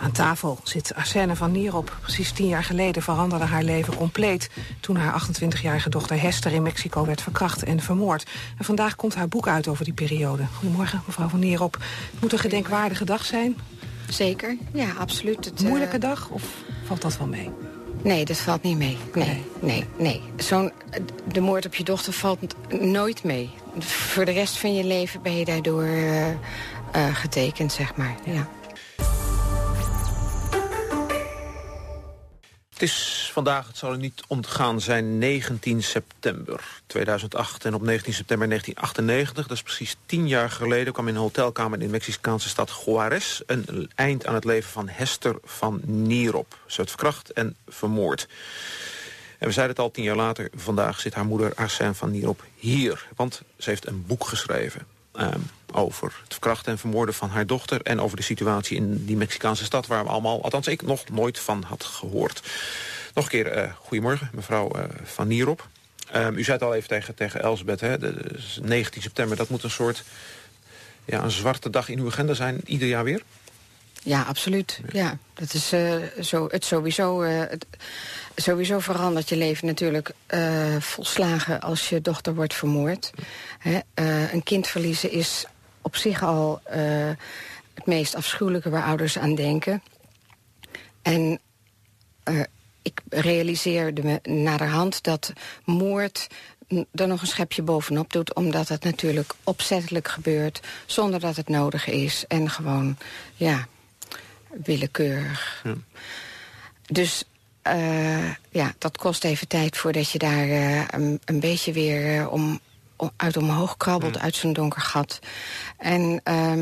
Aan tafel zit Arsène van Nierop. Precies 10 jaar geleden veranderde haar leven compleet toen haar 28-jarige dochter Hester in Mexico werd verkracht en vermoord. En vandaag komt haar boek uit over die periode. Goedemorgen, mevrouw van Nierop. Het moet een gedenkwaardige dag zijn? Zeker, ja, absoluut. Moeilijke dag of valt dat wel mee? Nee, dat valt niet mee. Nee. De moord op je dochter valt nooit mee. Voor de rest van je leven ben je daardoor getekend, zeg maar. Ja. Het is vandaag, het zal u niet ontgaan zijn, 19 september 2008. En op 19 september 1998, dat is precies 10 jaar geleden, kwam in een hotelkamer in de Mexicaanse stad Juárez een eind aan het leven van Hester van Nierop. Ze werd verkracht en vermoord. En we zeiden het al, 10 jaar later, vandaag zit haar moeder Arsène van Nierop hier. Want ze heeft een boek geschreven over het verkrachten en vermoorden van haar dochter en over de situatie in die Mexicaanse stad waar we allemaal, althans ik, nog nooit van had gehoord. Nog een keer, goedemorgen, mevrouw van Nierop. U zei het al even tegen Elsbeth, hè, 19 september, dat moet een soort een zwarte dag in uw agenda zijn, ieder jaar weer? Ja, absoluut. Ja, dat is sowieso verandert je leven natuurlijk volslagen als je dochter wordt vermoord. Een kind verliezen is op zich al het meest afschuwelijke waar ouders aan denken. En ik realiseerde me naderhand dat moord er nog een schepje bovenop doet, omdat het natuurlijk opzettelijk gebeurt zonder dat het nodig is en gewoon, willekeurig. Ja. Dus dat kost even tijd voordat je daar een beetje weer uit omhoog krabbelt, uit zo'n donker gat. En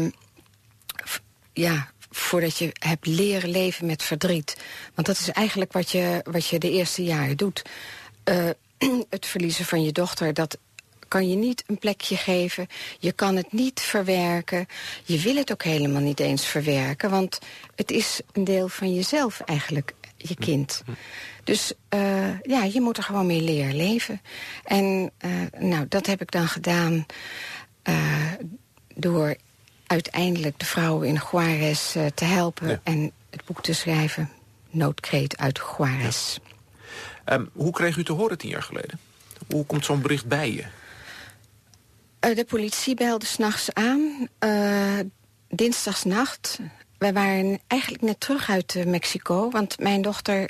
voordat je hebt leren leven met verdriet. Want dat is eigenlijk wat je de eerste jaren doet. Het verliezen van je dochter, dat kan je niet een plekje geven. Je kan het niet verwerken. Je wil het ook helemaal niet eens verwerken. Want het is een deel van jezelf eigenlijk, je kind. Dus je moet er gewoon mee leren leven. En dat heb ik dan gedaan door uiteindelijk de vrouwen in Juárez te helpen en het boek te schrijven. Noodkreet uit Juárez. Ja. Hoe kreeg u te horen 10 jaar geleden? Hoe komt zo'n bericht bij je? De politie belde 's nachts aan, dinsdagsnacht. Wij waren eigenlijk net terug uit Mexico, want mijn dochter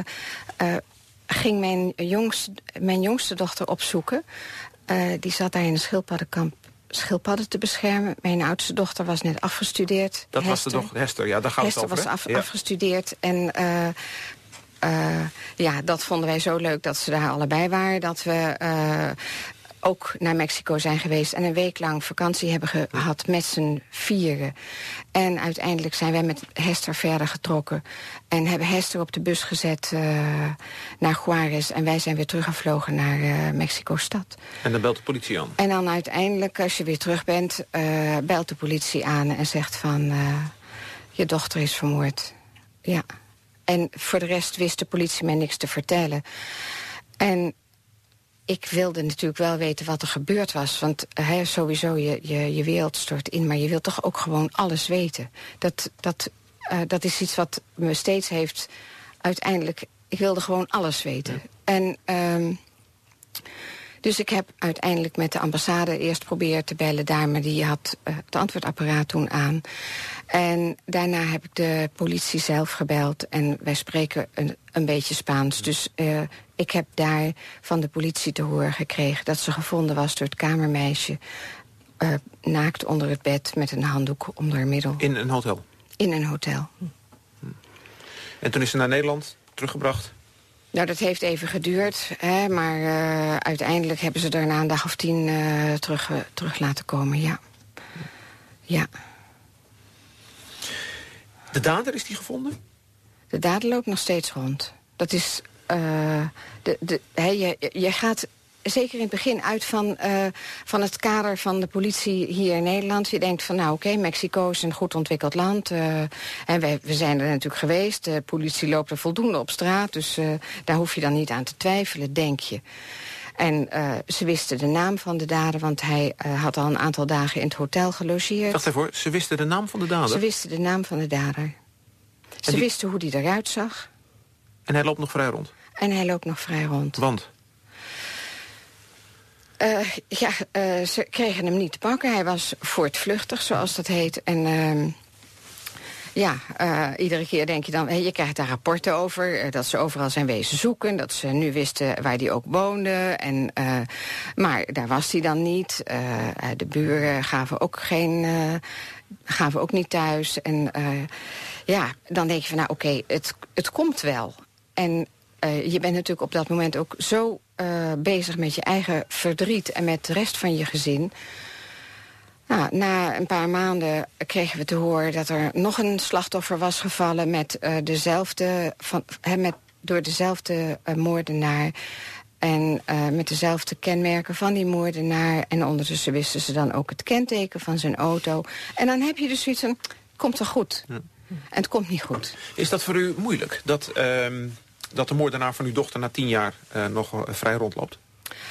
ging mijn jongste dochter opzoeken. Die zat daar in een schildpaddenkamp schildpadden te beschermen. Mijn oudste dochter was net afgestudeerd. Dat was de dochter Hester, ja, daar gaat het over. Hester was afgestudeerd en dat vonden wij zo leuk dat ze daar allebei waren, dat we ook naar Mexico zijn geweest en een week lang vakantie hebben gehad met z'n vieren. En uiteindelijk zijn wij met Hester verder getrokken en hebben Hester op de bus gezet naar Juárez en wij zijn weer teruggevlogen naar Mexico-stad. En dan belt de politie aan? En dan uiteindelijk, als je weer terug bent, belt de politie aan en zegt van je dochter is vermoord. Ja. En voor de rest wist de politie mij niks te vertellen. En ik wilde natuurlijk wel weten wat er gebeurd was. Want sowieso, je wereld stort in, maar je wilt toch ook gewoon alles weten. Dat is iets wat me steeds heeft uiteindelijk. Ik wilde gewoon alles weten. Ja. En dus ik heb uiteindelijk met de ambassade eerst proberen te bellen daar, maar die had het antwoordapparaat toen aan. En daarna heb ik de politie zelf gebeld en wij spreken een beetje Spaans. Dus ik heb daar van de politie te horen gekregen dat ze gevonden was door het kamermeisje, naakt onder het bed met een handdoek om haar middel. In een hotel? In een hotel. En toen is ze naar Nederland teruggebracht? Nou, dat heeft even geduurd, maar uiteindelijk hebben ze daarna een dag of 10 terug laten komen, ja. Ja. De dader, is die gevonden? De dader loopt nog steeds rond. Dat is, je gaat zeker in het begin uit van het kader van de politie hier in Nederland. Je denkt van oké, Mexico is een goed ontwikkeld land. En we zijn er natuurlijk geweest. De politie loopt er voldoende op straat. Dus daar hoef je dan niet aan te twijfelen, denk je. En ze wisten de naam van de dader, want hij had al een aantal dagen in het hotel gelogeerd. Wacht even hoor, ze wisten de naam van de dader? Ze wisten de naam van de dader. Ze wisten hoe die eruit zag. En hij loopt nog vrij rond? En hij loopt nog vrij rond. Want? Ze kregen hem niet te pakken. Hij was voortvluchtig, zoals dat heet. En iedere keer denk je dan... je krijgt daar rapporten over, dat ze overal zijn wezen zoeken... dat ze nu wisten waar hij ook woonde. Maar daar was hij dan niet. De buren gaven ook niet thuis. En dan denk je van, nou oké, het komt wel. En je bent natuurlijk op dat moment ook zo bezig met je eigen verdriet... en met de rest van je gezin... Nou, na een paar maanden kregen we te horen dat er nog een slachtoffer was gevallen... door dezelfde moordenaar... En met dezelfde kenmerken van die moordenaar. En ondertussen wisten ze dan ook het kenteken van zijn auto. En dan heb je dus zoiets van, komt wel goed. Ja. En het komt niet goed. Is dat voor u moeilijk? Dat de moordenaar van uw dochter na 10 jaar nog vrij rondloopt?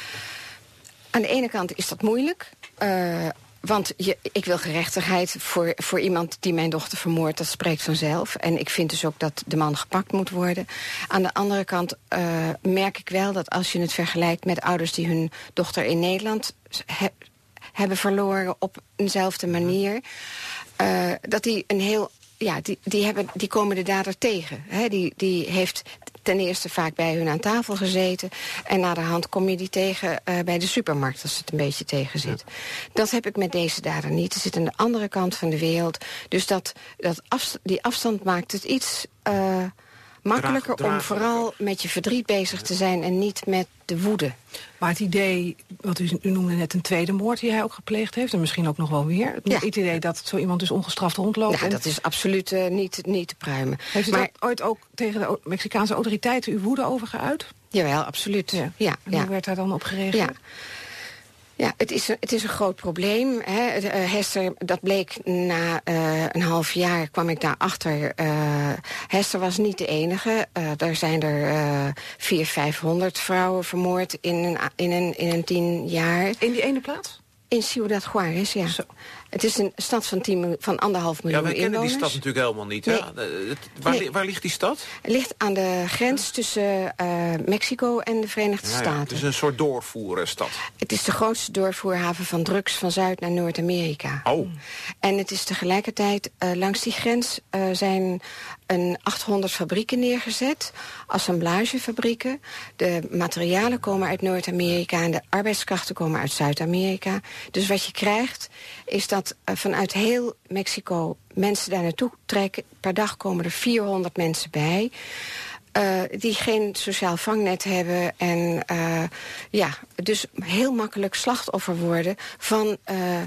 Aan de ene kant is dat moeilijk... Want ik wil gerechtigheid voor iemand die mijn dochter vermoordt. Dat spreekt vanzelf. En ik vind dus ook dat de man gepakt moet worden. Aan de andere kant merk ik wel dat als je het vergelijkt... met ouders die hun dochter in Nederland hebben verloren... op eenzelfde manier... dat die een heel... Ja, die komen de dader tegen. Hè? Die heeft ten eerste vaak bij hun aan tafel gezeten... en naderhand kom je die tegen bij de supermarkt... als het een beetje tegen zit. Ja. Dat heb ik met deze dader niet. Het zit aan de andere kant van de wereld. Dus die afstand maakt het iets makkelijker... om vooral met je verdriet bezig te zijn... en niet met de woede. Maar het idee, wat u noemde net een tweede moord... die hij ook gepleegd heeft, en misschien ook nog wel weer... het idee dat zo iemand dus ongestraft rondloopt... Ja, dat is absoluut niet te pruimen. Heeft u daar ooit ook tegen de Mexicaanse autoriteiten... uw woede over geuit? Jawel, absoluut. Ja. En hoe werd daar dan op gereageerd? Ja, het is een groot probleem. Hè. Hester, dat bleek na een half jaar, kwam ik daarachter. Hester was niet de enige. Daar zijn er 400-500 vrouwen vermoord in een 10 jaar. In die ene plaats? In Ciudad Juárez, ja. Zo. Het is een stad van 1,5 miljoen inwoners. Ja, wij kennen die stad natuurlijk helemaal niet. Nee. Ja. Waar ligt die stad? Het ligt aan de grens tussen Mexico en de Verenigde Staten. Het is een soort doorvoerstad. Het is de grootste doorvoerhaven van drugs van Zuid- naar Noord-Amerika. Oh. En het is tegelijkertijd, langs die grens zijn 800 fabrieken neergezet. Assemblagefabrieken. De materialen komen uit Noord-Amerika en de arbeidskrachten komen uit Zuid-Amerika. Dus wat je krijgt is dat vanuit heel Mexico mensen daar naartoe trekken. Per dag komen er 400 mensen bij. Die geen sociaal vangnet hebben en dus heel makkelijk slachtoffer worden van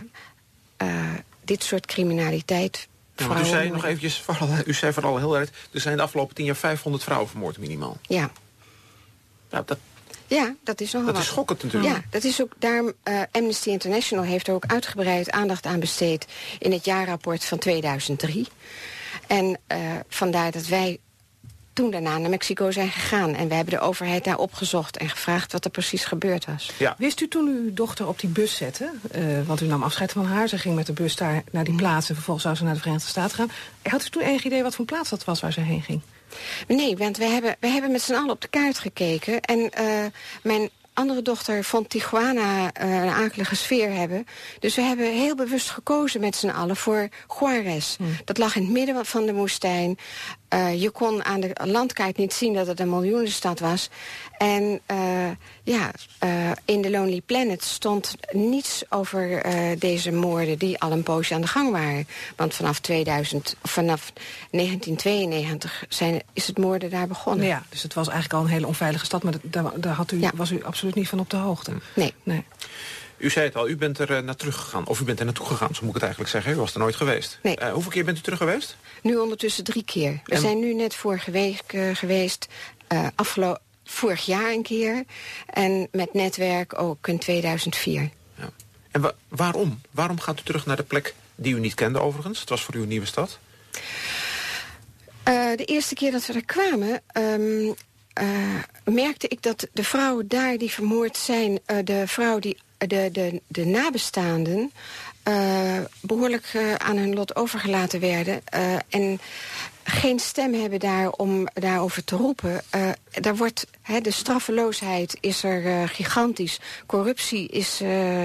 dit soort criminaliteit. Ja, maar u zei nog eventjes, u zei vooral heel erg, er zijn de afgelopen 10 jaar 500 vrouwen vermoord minimaal. Ja. Nou, dat is nogal Dat is schokkend natuurlijk. Ja, dat is ook, daarom Amnesty International heeft er ook uitgebreid aandacht aan besteed in het jaarrapport van 2003. En vandaar dat wij toen daarna naar Mexico zijn gegaan. En we hebben de overheid daar opgezocht en gevraagd wat er precies gebeurd was. Ja. Wist u toen u uw dochter op die bus zette, want u nam afscheid van haar, ze ging met de bus daar naar die plaats en vervolgens zou ze naar de Verenigde Staten gaan. Had u toen enig idee wat voor plaats dat was waar ze heen ging? Nee, want we hebben met z'n allen op de kaart gekeken. En mijn andere dochter vond Tijuana een akelige sfeer hebben. Dus we hebben heel bewust gekozen met z'n allen voor Juárez. Dat lag in het midden van de woestijn. Je kon aan de landkaart niet zien dat het een miljoenenstad was. En in The Lonely Planet stond niets over deze moorden die al een poosje aan de gang waren. Want vanaf 1992 is het moorden daar begonnen. Ja, dus het was eigenlijk al een hele onveilige stad, maar daar was u absoluut niet van op de hoogte. Nee. U zei het al, u bent er naartoe gegaan. Of u bent er naartoe gegaan, zo moet ik het eigenlijk zeggen. U was er nooit geweest. Nee. Hoeveel keer bent u terug geweest? Nu ondertussen 3 keer. We zijn nu net vorige week geweest. Vorig jaar een keer. En met netwerk ook in 2004. Ja. En waarom? Waarom gaat u terug naar de plek die u niet kende overigens? Het was voor u een nieuwe stad. De eerste keer dat we er kwamen merkte ik dat de vrouwen daar die vermoord zijn, de nabestaanden behoorlijk aan hun lot overgelaten werden. En geen stem hebben om daarover te roepen. Daar wordt, de straffeloosheid is er gigantisch. Corruptie is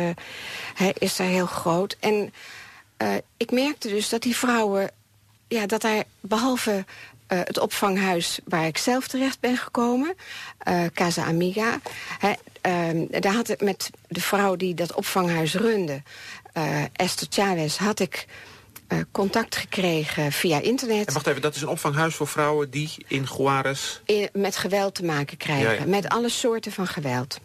er heel groot. En ik merkte dus dat die vrouwen, dat daar behalve het opvanghuis waar ik zelf terecht ben gekomen, Casa Amiga, daar had ik met de vrouw die dat opvanghuis runde, Esther Chavez, had ik contact gekregen via internet. En wacht even, dat is een opvanghuis voor vrouwen die in Juarez met geweld te maken krijgen. Ja. Met alle soorten van geweld.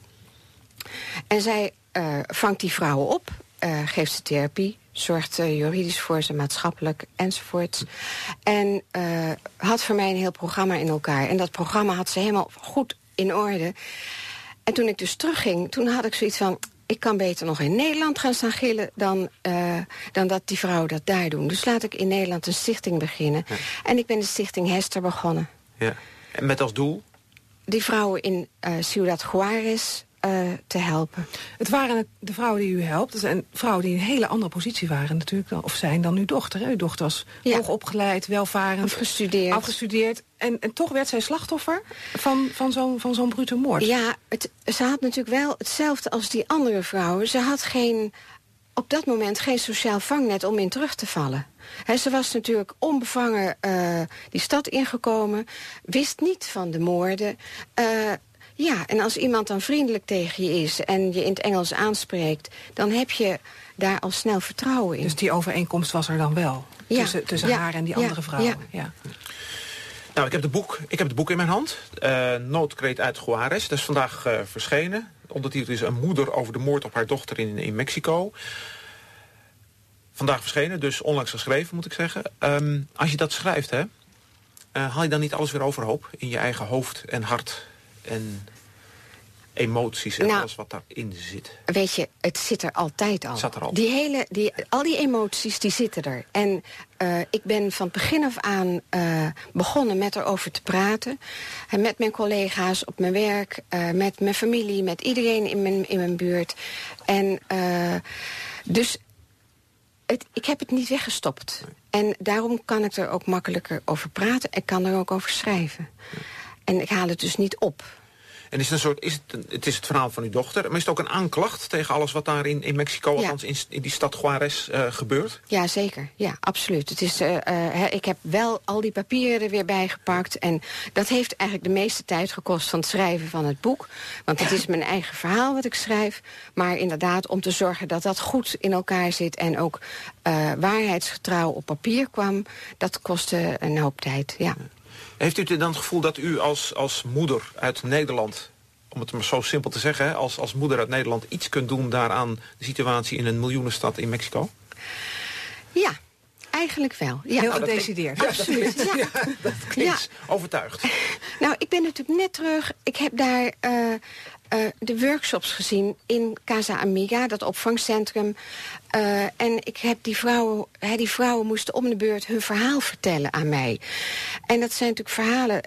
En zij vangt die vrouwen op, geeft ze therapie, zorgt juridisch voor ze, maatschappelijk enzovoort. En had voor mij een heel programma in elkaar. En dat programma had ze helemaal goed in orde. En toen ik dus terugging, toen had ik zoiets van, ik kan beter nog in Nederland gaan staan gillen dan dat die vrouwen dat daar doen. Dus laat ik in Nederland een stichting beginnen. Ja. En ik ben de stichting Hester begonnen. Ja. En met als doel? Die vrouwen in Ciudad Juarez te helpen. Het waren de vrouwen die u helpt. Dat zijn vrouwen die in een hele andere positie waren natuurlijk, of zijn dan uw dochter. Uw dochter was hoogopgeleid, welvarend, afgestudeerd. En toch werd zij slachtoffer van zo'n brute moord. Ja, ze had natuurlijk wel hetzelfde als die andere vrouwen. Ze had op dat moment geen sociaal vangnet om in terug te vallen. Ze was natuurlijk onbevangen die stad ingekomen, wist niet van de moorden. Ja, en als iemand dan vriendelijk tegen je is en je in het Engels aanspreekt, dan heb je daar al snel vertrouwen in. Dus die overeenkomst was er dan wel? Ja. Tussen haar en die andere vrouwen? Ja. Nou, ik heb het boek in mijn hand. Noodkreet uit Juarez. Dat is vandaag verschenen. Ondertitel is Een moeder over de moord op haar dochter in Mexico. Vandaag verschenen, dus onlangs geschreven, moet ik zeggen. Als je dat schrijft, haal je dan niet alles weer overhoop in je eigen hoofd en hart en emoties en alles wat daarin zit? Weet je, het zit er altijd al. Zat er al. Al die emoties, die zitten er. En ik ben van begin af aan begonnen met erover te praten. Met mijn collega's op mijn werk, met mijn familie, met iedereen in mijn buurt. En dus ik heb het niet weggestopt. Nee. En daarom kan ik er ook makkelijker over praten. Ik kan er ook over schrijven. Ja. En ik haal het dus niet op. En het is het verhaal van uw dochter, maar is het ook een aanklacht tegen alles wat daar in Mexico, althans in die stad Juarez, gebeurt? Ja, zeker. Ja, absoluut. Het is, ik heb wel al die papieren er weer bijgepakt. En dat heeft eigenlijk de meeste tijd gekost van het schrijven van het boek. Want het is mijn eigen verhaal wat ik schrijf. Maar inderdaad, om te zorgen dat dat goed in elkaar zit en ook waarheidsgetrouw op papier kwam, dat kostte een hoop tijd, ja. Heeft u dan het gevoel dat u als moeder uit Nederland, om het maar zo simpel te zeggen, als moeder uit Nederland iets kunt doen daaraan de situatie in een miljoenenstad in Mexico? Ja, eigenlijk wel. Ja. Heel gedecideerd. Absoluut. Dat klinkt overtuigd. Nou, ik ben natuurlijk net terug. Ik heb daar de workshops gezien in Casa Amiga, dat opvangcentrum. En ik heb die vrouwen moesten om de beurt hun verhaal vertellen aan mij. En dat zijn natuurlijk verhalen,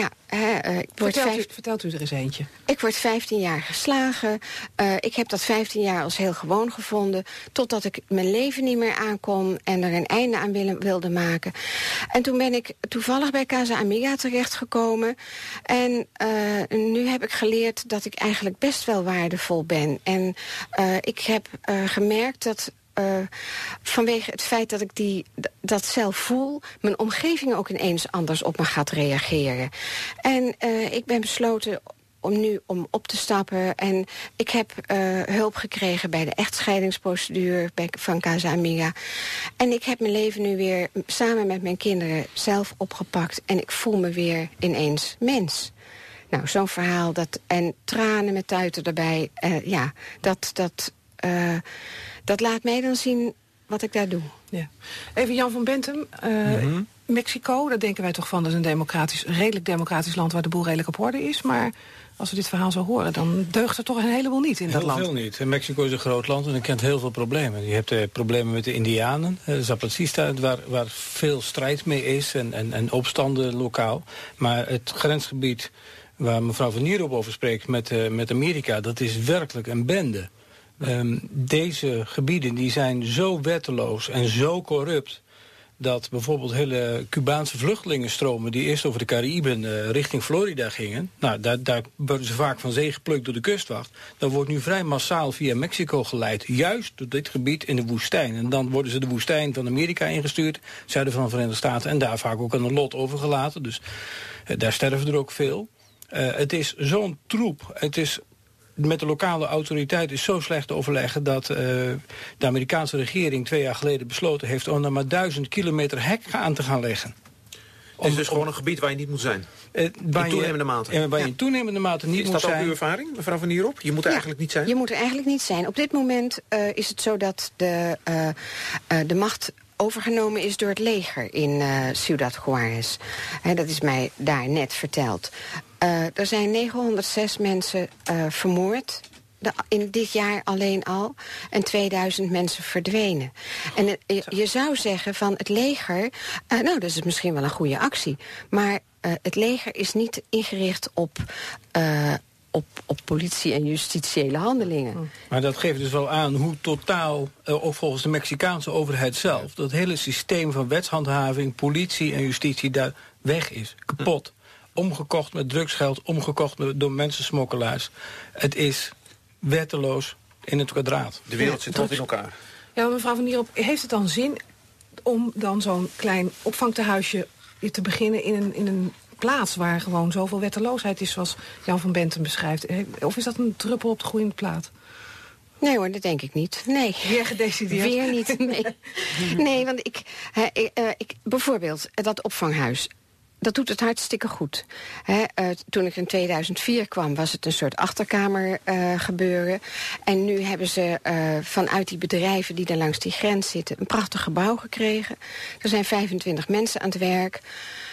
Vertelt u er eens eentje. Ik word 15 jaar geslagen. Ik heb dat 15 jaar als heel gewoon gevonden, totdat ik mijn leven niet meer aankon en er een einde aan wilde maken. En toen ben ik toevallig bij Casa Amiga terechtgekomen. En nu heb ik geleerd dat ik eigenlijk best wel waardevol ben. En ik heb gemerkt dat vanwege het feit dat ik dat zelf voel, mijn omgeving ook ineens anders op me gaat reageren. En ik ben besloten om op te stappen. En ik heb hulp gekregen bij de echtscheidingsprocedure van Casa Amiga. En ik heb mijn leven nu weer samen met mijn kinderen zelf opgepakt. En ik voel me weer ineens mens. Nou, zo'n verhaal, en tranen met tuiten erbij. Dat laat mij dan zien wat ik daar doe. Ja. Even Jan van Bentum. Mexico, daar denken wij toch van, dat is een redelijk democratisch land waar de boel redelijk op orde is. Maar als we dit verhaal zo horen, dan deugt er toch een heleboel niet in dat land. Heel veel niet. En Mexico is een groot land en het kent heel veel problemen. Je hebt problemen met de Indianen, Zapatista, waar veel strijd mee is en opstanden lokaal. Maar het grensgebied waar mevrouw Van Nierop over spreekt met Amerika, dat is werkelijk een bende. Deze gebieden die zijn zo wetteloos en zo corrupt dat bijvoorbeeld hele Cubaanse vluchtelingenstromen die eerst over de Cariben richting Florida gingen, nou, daar worden ze vaak van zee geplukt door de kustwacht. Dat wordt nu vrij massaal via Mexico geleid, juist door dit gebied in de woestijn. En dan worden ze de woestijn van Amerika ingestuurd, zuiden van de Verenigde Staten, en daar vaak ook aan een lot overgelaten. Dus daar sterven er ook veel. Het is zo'n troep. Het is met de lokale autoriteit is zo slecht te overleggen dat de Amerikaanse regering 2 jaar geleden besloten heeft om er maar 1000 kilometer hek aan te gaan leggen. Het is dus gewoon een gebied waar je niet moet zijn. In toenemende mate. Waar je in toenemende mate niet moet zijn. Is dat ook uw ervaring, mevrouw Van Nierop? Je moet er eigenlijk niet zijn? Je moet er eigenlijk niet zijn. Op dit moment is het zo dat de macht overgenomen is door het leger in Ciudad Juárez. Dat is mij daar net verteld. Er zijn 906 mensen vermoord in dit jaar alleen al, en 2000 mensen verdwenen. En je zou zeggen van het leger, nou, dat is misschien wel een goede actie, maar het leger is niet ingericht op politie- en justitiële handelingen. Maar dat geeft dus wel aan hoe totaal, ook volgens de Mexicaanse overheid zelf, dat hele systeem van wetshandhaving, politie en justitie daar weg is, kapot. Omgekocht met drugsgeld, omgekocht door mensensmokkelaars. Het is wetteloos in het kwadraat. De wereld zit rot in elkaar. Ja, mevrouw Van Nierop, heeft het dan zin om dan zo'n klein opvangtehuisje te beginnen in een plaats waar gewoon zoveel wetteloosheid is, zoals Jan van Bentum beschrijft? Of is dat een druppel op de gloeiende plaat? Nee hoor, dat denk ik niet. Nee. Weer gedecideerd? Weer niet, nee. Nee, want ik bijvoorbeeld dat opvanghuis, dat doet het hartstikke goed. Toen ik in 2004 kwam, was het een soort achterkamer gebeuren. En nu hebben ze vanuit die bedrijven die daar langs die grens zitten een prachtig gebouw gekregen. Er zijn 25 mensen aan het werk.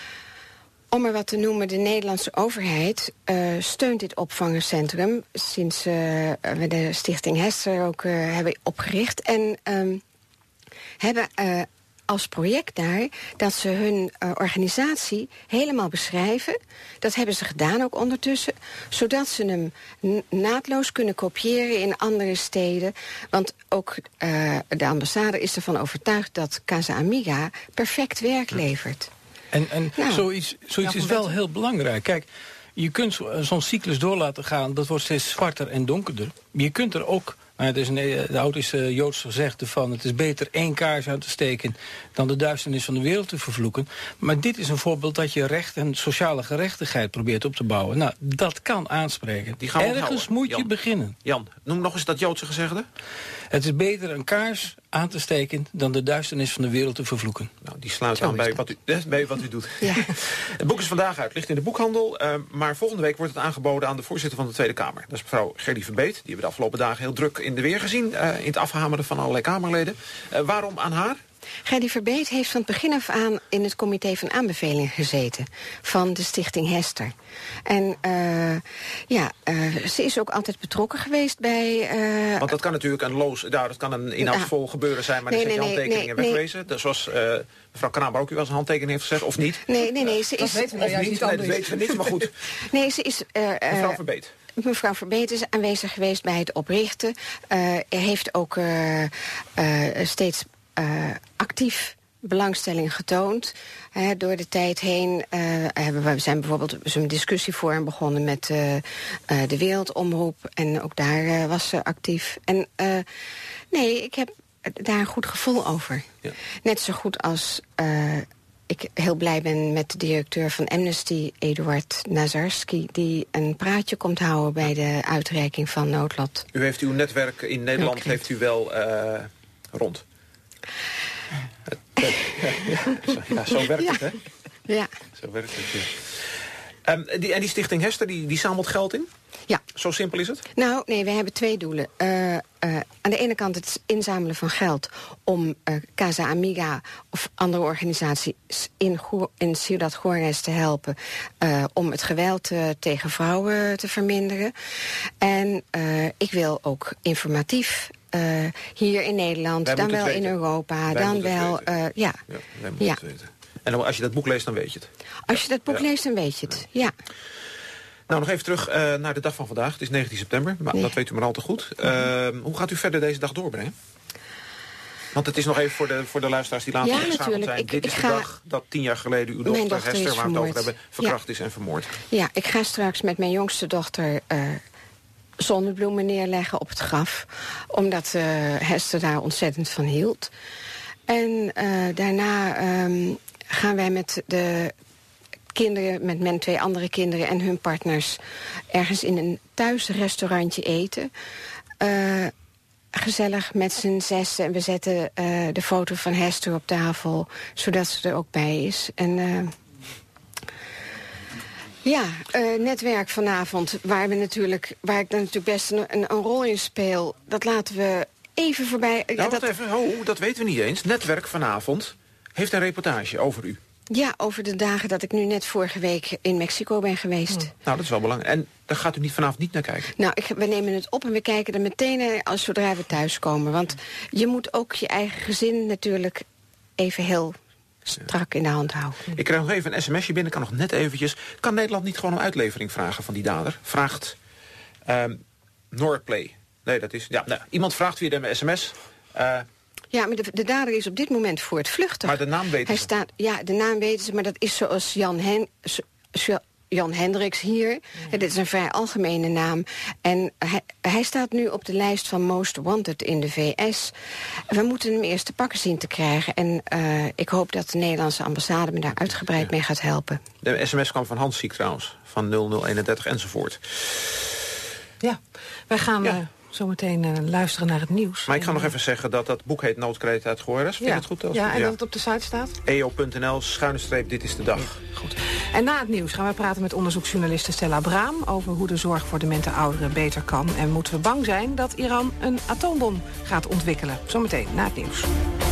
Om er wat te noemen, de Nederlandse overheid steunt dit opvangcentrum sinds we de Stichting Hester ook hebben opgericht. En hebben als project daar dat ze hun organisatie helemaal beschrijven. Dat hebben ze gedaan ook ondertussen, zodat ze hem naadloos kunnen kopiëren in andere steden. Want ook de ambassade is ervan overtuigd dat Casa Amiga perfect werk levert. En zoiets is wel heel belangrijk. Kijk, je kunt zo'n cyclus door laten gaan, dat wordt steeds zwarter en donkerder. Je kunt er ook, het is de oudste Joods gezegde van, het is beter 1 kaars uit te steken dan de duisternis van de wereld te vervloeken. Maar dit is een voorbeeld dat je recht en sociale gerechtigheid probeert op te bouwen. Nou, dat kan aanspreken. Ergens moet je beginnen. Jan, noem nog eens dat Joodse gezegde. Het is beter een kaars aan te steken dan de duisternis van de wereld te vervloeken. Nou, die sluit aan bij wat u doet. Ja. Het boek is vandaag uit, ligt in de boekhandel. Maar volgende week wordt het aangeboden aan de voorzitter van de Tweede Kamer. Dat is mevrouw Gerdy Verbeet. Die hebben we de afgelopen dagen heel druk in de weer gezien. In het afhameren van allerlei Kamerleden. Waarom aan haar? Gerdy Verbeet heeft van het begin af aan in het comité van aanbevelingen gezeten van de Stichting Hester. En ze is ook altijd betrokken geweest bij... Want dat kan natuurlijk dat kan een inhoudsvol gebeuren zijn, maar dan zet je handtekeningen wegwezen. Dus zoals mevrouw Kramer ook u als een handtekening heeft gezet, of niet? Nee, ze is... Dat weten we juist niet. Nee, dat weten we niet, maar goed. Nee, ze is... mevrouw Verbeet. Mevrouw Verbeet is aanwezig geweest bij het oprichten. Heeft ook steeds actief belangstelling getoond. Door de tijd heen we zijn bijvoorbeeld zo'n discussieforum begonnen met de Wereldomroep. En ook daar was ze actief. En ik heb daar een goed gevoel over. Ja. Net zo goed als ik heel blij ben met de directeur van Amnesty, Eduard Nazarski, die een praatje komt houden bij de uitreiking van noodlot. U heeft uw netwerk in Nederland heeft u wel rond. Zo werkt het, hè? Ja. Zo werkt het, ja. En die Stichting Hester, die zamelt geld in? Ja. Zo simpel is het? Nou, nee, we hebben 2 doelen. Aan de ene kant het inzamelen van geld om Casa Amiga of andere organisaties in Ciudad Juárez te helpen om het geweld tegen vrouwen te verminderen. En ik wil ook informatief hier in Nederland, dan wel in Europa, dan wel... wij moeten het weten. En als je dat boek leest, dan weet je het. Als je dat boek leest, dan weet je het, ja. Nou, nog even terug naar de dag van vandaag. Het is 19 september, maar dat weet u maar al te goed. Hoe gaat u verder deze dag doorbrengen? Want het is nog even voor de luisteraars die later ingeschakeld zijn. Dit is de dag dat 10 jaar geleden uw dochter Hester, waar we het over hebben, verkracht is en vermoord. Ja, ik ga straks met mijn jongste dochter zonnebloemen neerleggen op het graf. Omdat Hester daar ontzettend van hield. En daarna gaan wij met de kinderen, met mijn 2 andere kinderen en hun partners, ergens in een thuisrestaurantje eten. Gezellig met z'n 6. En we zetten de foto van Hester op tafel, zodat ze er ook bij is. En netwerk vanavond, waar ik natuurlijk best een rol in speel. Dat laten we even voorbij. Dat weten we niet eens. Netwerk vanavond heeft een reportage over u. Ja, over de dagen dat ik nu net vorige week in Mexico ben geweest. Nou, dat is wel belangrijk. En daar gaat u vanavond niet naar kijken? Nou, we nemen het op en we kijken er meteen naar zodra we thuiskomen. Want je moet ook je eigen gezin natuurlijk even heel strak in de hand houden. Ik krijg nog even een sms'je binnen, kan nog net eventjes. Kan Nederland niet gewoon om uitlevering vragen van die dader? Vraagt Norplay. Nee, dat is... Ja, nou, iemand vraagt via de sms... Ja, maar de dader is op dit moment voor het vluchten. Maar de naam weten ze? Ja, de naam weten ze, maar dat is zoals Jan Hendricks hier. Ja. Dit is een vrij algemene naam. En hij staat nu op de lijst van Most Wanted in de VS. We moeten hem eerst te pakken zien te krijgen. En ik hoop dat de Nederlandse ambassade me daar uitgebreid mee gaat helpen. De sms kwam van Hans Ziek trouwens, van 0031 enzovoort. Ja, wij gaan... zometeen luisteren naar het nieuws. Maar ik ga nog even zeggen dat dat boek heet Noodkreet uit Juarez. Vind je het goed? Ja, en dat het op de site staat? eo.nl/, dit is de dag. Ja, goed. En na het nieuws gaan we praten met onderzoeksjournaliste Stella Braam over hoe de zorg voor demente ouderen beter kan. En moeten we bang zijn dat Iran een atoombom gaat ontwikkelen? Zometeen na het nieuws.